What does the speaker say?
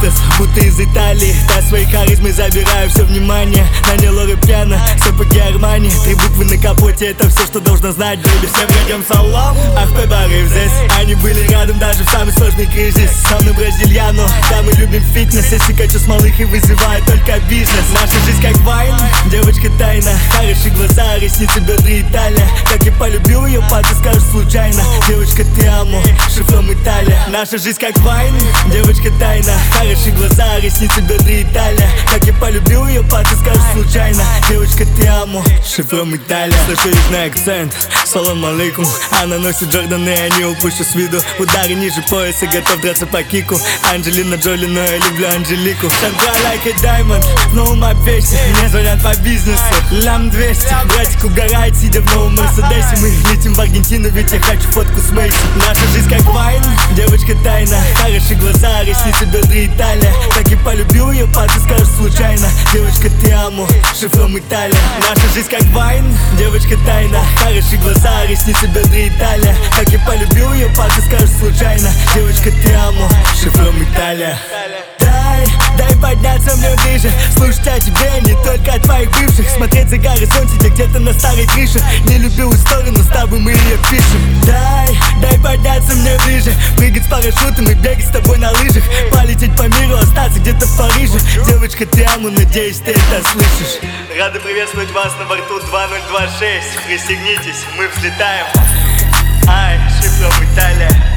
Лотос, будто из Италии. Та своей харизмой забираю все внимание. На ней Лора Пьяна, сапоги Армани. 3 буквы на капоте, это все, что должна знать, бэйби. Всем врагам салам, ах, подарив здесь. Они были рядом даже в самый сложный кризис. Со мной бразильяну, да, мы любим фитнес. Если качу с малых и вызывает только бизнес. Наша жизнь как вайн, девочка тайна. Хорошие глаза, ресницы, бедра и талия. Как я полюбил ее, ты скажешь случайно. Девочка, ты амо, шифром Италия. Наша жизнь как вайн, девочка тайна. Хорошие глаза, ресницы, бедра и талия. Как я полюбил ее, ты скажешь случайно. Девочка, ты амо, шифром Италия. Слышу южный акцент, салам алейкум. Она носит Джорданы, я не упущу с виду. Удары ниже пояса, готов драться по кику. Анджелина Джоли, но я люблю Анжелику. Шантра like a diamond, снова моя песня. Мне звонят по бизнесу, лям 200. Братик угорает, сидя в новом Мерседесе. Мы летим в Аргентину, ведь я хочу фотку с Мэйси. Наша жизнь как вайн, девочка тайна. Хорошие глаза, ресницы, бедра и талия. Так и полюбил ее, ты скажешь случайно. Девочка, ты амо, шифром Италия. Наша жизнь как вайн, девочка тайна. Хорошие глаза, ресницы, бедра и талия. Так и полюбил ее, ты скажешь случайно. Девочка, ты амо, шифром Италия. Дай подняться мне ближе. Слушать о тебе, не только о твоих бывших. Смотреть за горизонт, сидя где-то на старой крыше. Не любил историю, но с тобой мы ее пишем. Дай подняться мне ближе. Прыгать с парашютом и бегать с тобой на лыжах. Полететь по миру, остаться где-то в Париже. Девочка, ты амо, надеюсь, ты это слышишь. Рады приветствовать вас на борту 2026. Пристегнитесь, мы взлетаем. Ай, шифром Италия.